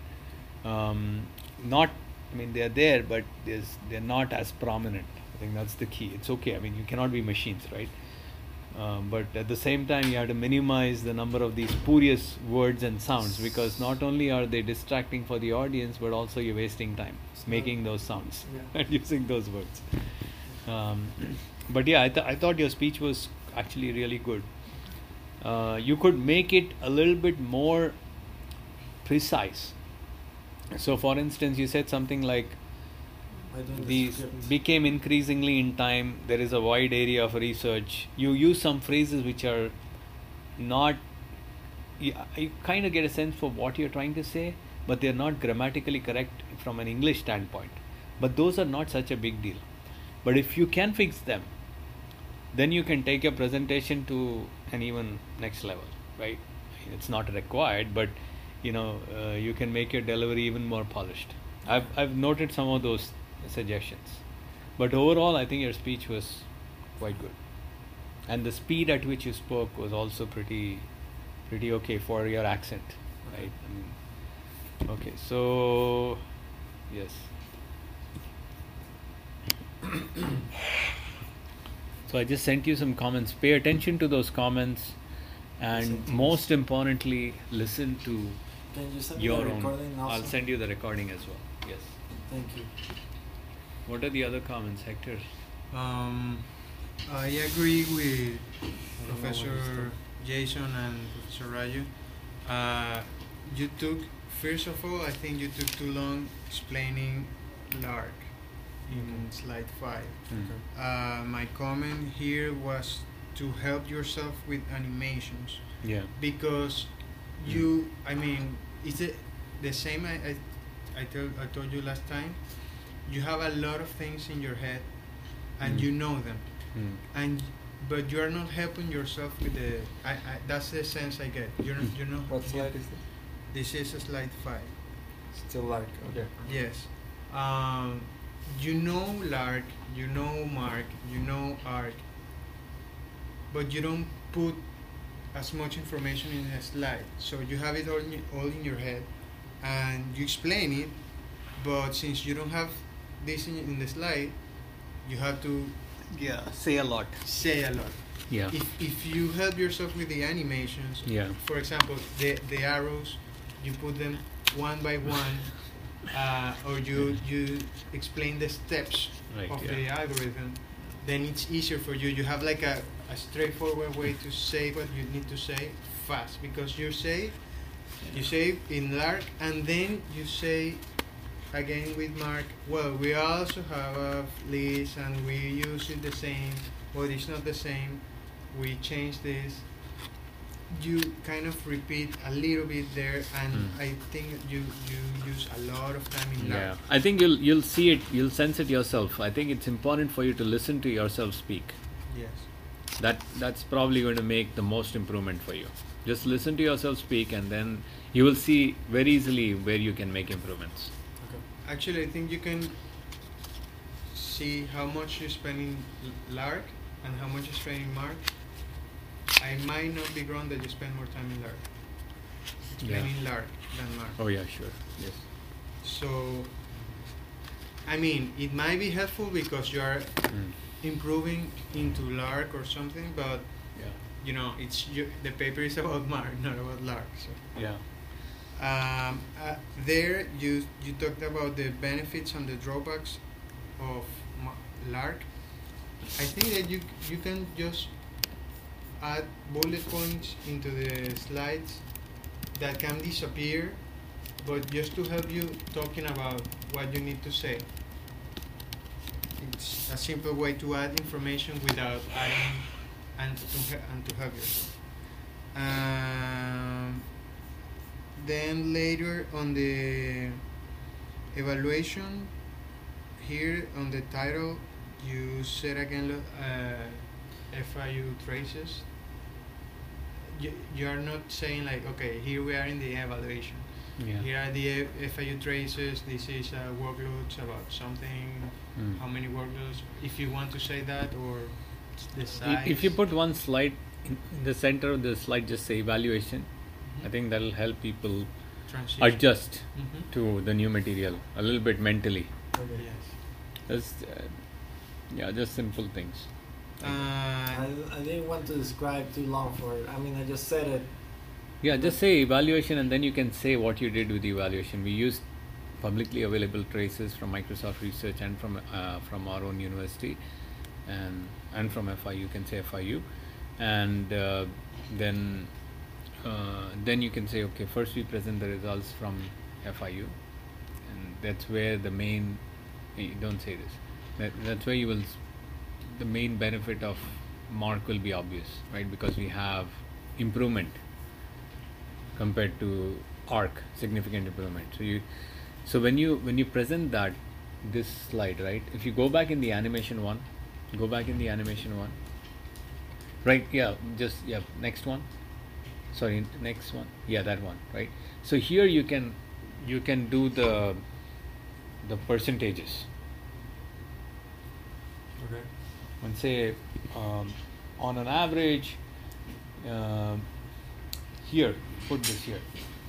They are there, but they're not as prominent. I think that's the key. It's okay. I mean, you cannot be machines, right? But at the same time, you have to minimize the number of these spurious words and sounds, because not only are they distracting for the audience, but also you're wasting time making those sounds and using those words. But yeah, I thought your speech was actually really good. You could make it a little bit more precise. So for instance, you said something like, these became increasingly in time, there is a wide area of research. You use some phrases which are not, you kind of get a sense for what you're trying to say, but they're not grammatically correct from an English standpoint. But those are not such a big deal. But if you can fix them, then you can take your presentation to an even next level, right? It's not required, but you can make your delivery even more polished. I've noted some of those suggestions, but overall I think your speech was quite good. and the speed at which you spoke was also pretty okay for your accent, right? Okay, so yes. So I just sent you some comments. Pay attention to those comments, and most importantly, listen to Can you send me your the own. recording also? I'll send you the recording as well. Yes. Thank you. What are the other comments, Hector? I agree with Professor Jason and Professor Rayo. You took, first of all, I think you took too long explaining LARC in slide 5. My comment here was to help yourself with animations, Yeah. because I mean, is it the same I told you last time? You have a lot of things in your head and you know them, but you are not helping yourself with the that's the sense I get. You know What slide is this? this is slide 5. Still like, okay. Yes. You know LARC, you know Mark, you know ARC, but you don't put as much information in a slide. So you have it all in your head, and you explain it, but since you don't have this in the slide, you have to Say a lot. say a lot. Yeah. If you help yourself with the animations, Yeah. for example, the arrows, you put them one by one, or you explain the steps Right, of yeah. the algorithm, then it's easier for you. You have like a straightforward way to say what you need to say fast, because you say in LARC, and then you say again with Mark, well, we also have a list and we use it the same, but it's not the same, we change this. You kind of repeat a little bit there, and I think you use a lot of time in Yeah. LARC. I think you'll see it, you'll sense it yourself. I think it's important for you to listen to yourself speak. Yes. That's probably going to make the most improvement for you. Just listen to yourself speak, and then you will see very easily where you can make improvements. Actually, I think you can see how much you spend in LARC and how much you spend in Mark. I might not be wrong that you spend more time in LARC. Explaining LARC than Mark. Oh yeah, sure. Yes. So, I mean, it might be helpful because you are improving into LARC or something, but Yeah. you know, the paper is about Mark, not about LARC. So. Yeah. There you talked about the benefits and the drawbacks of LARC. I think that you can just add bullet points into the slides that can disappear, but just to help you talking about what you need to say. It's a simple way to add information without adding and to help yourself. Then later on the evaluation, here on the title, you said again FIU traces. You are not saying like, okay, here we are in the evaluation. Yeah. Here are the FIU traces. This is workloads about something. How many workloads? If you want to say that, or the size. If you put one slide in the center of the slide, just say evaluation. I think that'll help people transition. adjust to the new material a little bit mentally. Okay. Yes. Just, just simple things. I didn't want to describe too long for it. I mean, I just said it. Yeah, just say evaluation, and then you can say what you did with the evaluation. We used publicly available traces from Microsoft Research and from our own university, and from FIU. You can say FIU, and then you can say, okay, first we present the results from FIU, and that's where the main. Don't say this. That's where you will. The main benefit of Mark will be obvious, right? Because we have improvement compared to ARC, significant improvement. So when you present this slide, right? If you go back in the animation one, right? Yeah, next one. Sorry, next one. Yeah, that one, right? So here you can do the percentages. Okay. And say on an average, here, put this here.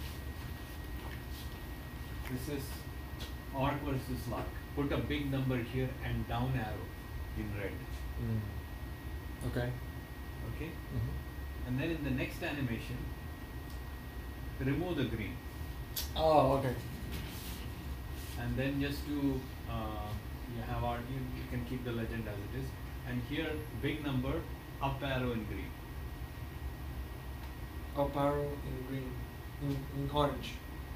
This is arc versus lark. Put a big number here and down arrow in red. Okay. Okay? And then in the next animation, remove the green. Oh, okay. And then just do, you have our, you can keep the legend as it is. And here, big number, up arrow in green. Up arrow in green, in orange.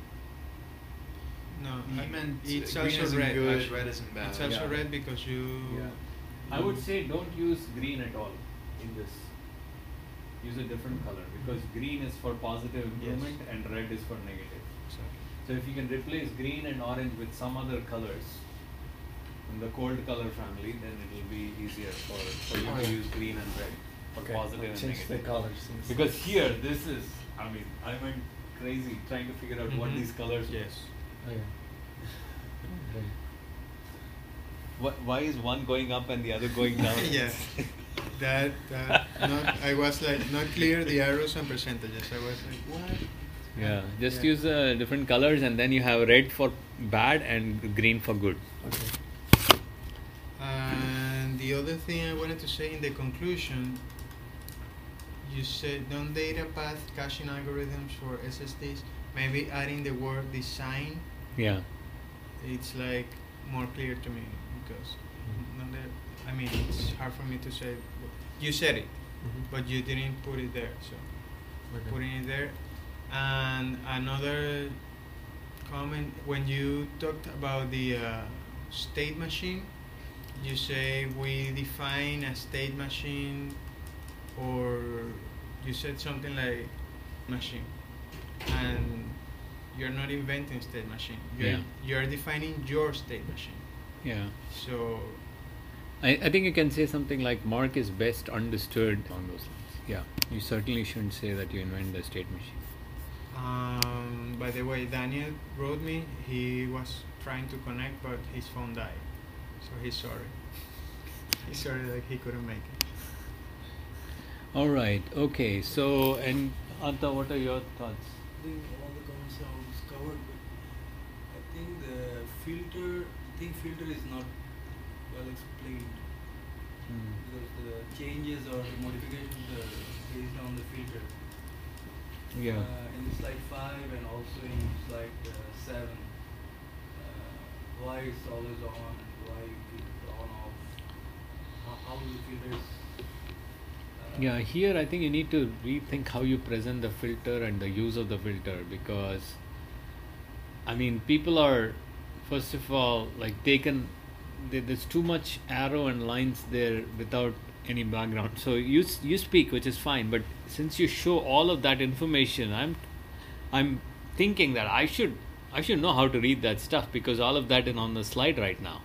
No, I meant it's green also isn't red. good, actually. red isn't bad. It's also Yeah. red because you. I would say don't use green at all in this. Use a different color because green is for positive improvement and red is for negative. So if you can replace green and orange with some other colors in the cold color family, then it will be easier for you to use green and red for positive and Change the negative. colors. Because here, this is, I mean, I went crazy trying to figure out what these colors were. Yes. Okay. Why is one going up and the other going down? Yeah. That not, I was like not clear the arrows and percentages. I was like, what? Yeah, just Yeah. use different colors and then you have red for bad and green for good. Okay. And the other thing I wanted to say in the conclusion, you said non-data path caching algorithms for SSDs, maybe adding the word design, Yeah. it's like more clear to me because I mean it's hard for me to say. You said it, but you didn't put it there, so putting it there. And another comment, when you talked about the state machine, you say we define a state machine, or you said something like machine, and you're not inventing state machine. You're defining your state machine. Yeah. So I think you can say something like Mark is best understood on those lines. Yeah. You certainly shouldn't say that you invent the state machine. by the way, Daniel wrote me. He was trying to connect, but his phone died. So he's sorry. He's sorry that he couldn't make it. All right. Okay. So, and Anta, what are your thoughts? I think all the comments are almost covered, but I think the filter is not well explained because the changes or the modifications are based on the filter. Yeah. In slide 5 and also in slide 7, why it's always on and why you keep it on off. How the filters. Yeah, here I think you need to rethink how you present the filter and the use of the filter because, I mean, people are, first of all, like there's too much arrow and lines there without any background. So you speak, which is fine, but since you show all of that information, I'm thinking that I should know how to read that stuff because all of that is on the slide right now.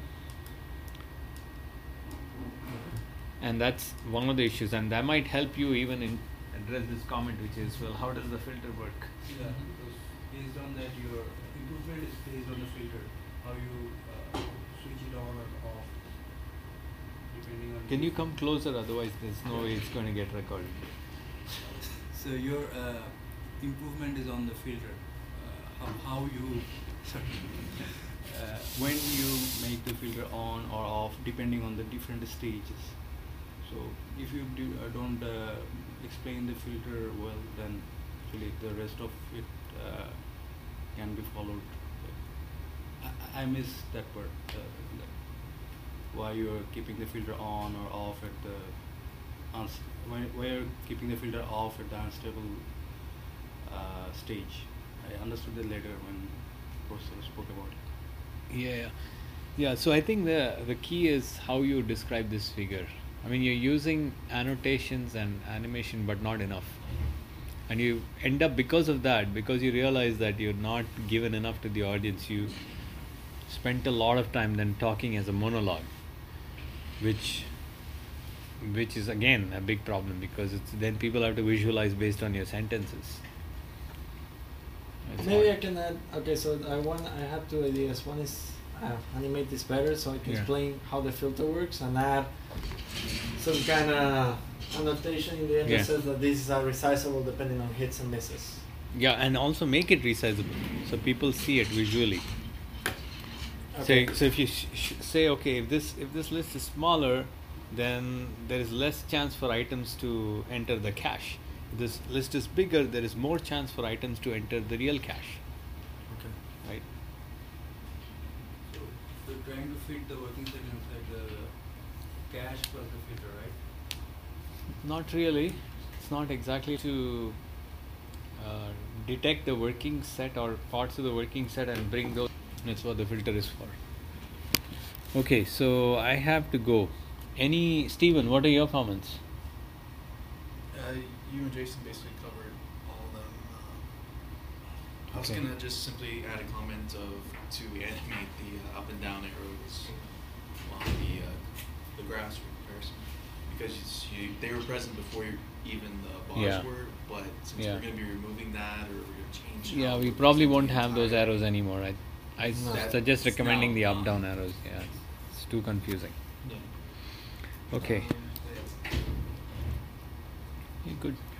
And that's one of the issues, and that might help you even in address this comment, which is, well, how does the filter work? Yeah, because based on that, your improvement is based on the filter, how you switch it on or off, depending on. Can you come closer? Otherwise, there's no way it's going to get recorded. So your improvement is on the filter, how you. When you make the filter on or off, depending on the different stages. So if you don't explain the filter well, then actually the rest of it can be followed. I missed that part. Why you're keeping the filter on or off at the why you're keeping the filter off at the unstable stage. I understood it later when Professor spoke about it. Yeah. So I think the key is how you describe this figure. I mean, you're using annotations and animation, but not enough. And you end up, because of that, because you realize that you're not given enough to the audience, you spent a lot of time then talking as a monologue, which is again a big problem because then people have to visualize based on your sentences. It's Maybe I hard. can add. Okay, so I have two ideas. One is animate this better so I can Yeah. explain how the filter works and add some kind of annotation in the end Yeah. that says that this is resizable depending on hits and misses. Yeah, and also make it resizable so people see it visually. Okay. So if you say, okay, if this list is smaller, then there is less chance for items to enter the cache. If this list is bigger, there is more chance for items to enter the real cache. Okay. Right? So we're trying to fit the working set inside the cache plus the filter, right? Not really. It's not exactly to detect the working set or parts of the working set and bring those. That's what the filter is for. Okay, so I have to go. Steven, what are your comments? You and Jason basically covered all of them. I was Okay. gonna just simply add a comment to animate the up and down arrows on the graphs for comparison, because they were present before even the bars Yeah. were, but since Yeah. we're gonna be removing that or we're gonna change. Yeah, how we we're probably presenting won't the have those entire- arrows anymore. I No. suggest It's recommending the now up down gone. arrows. Yeah, it's too confusing. Yeah. Okay, Yeah. good.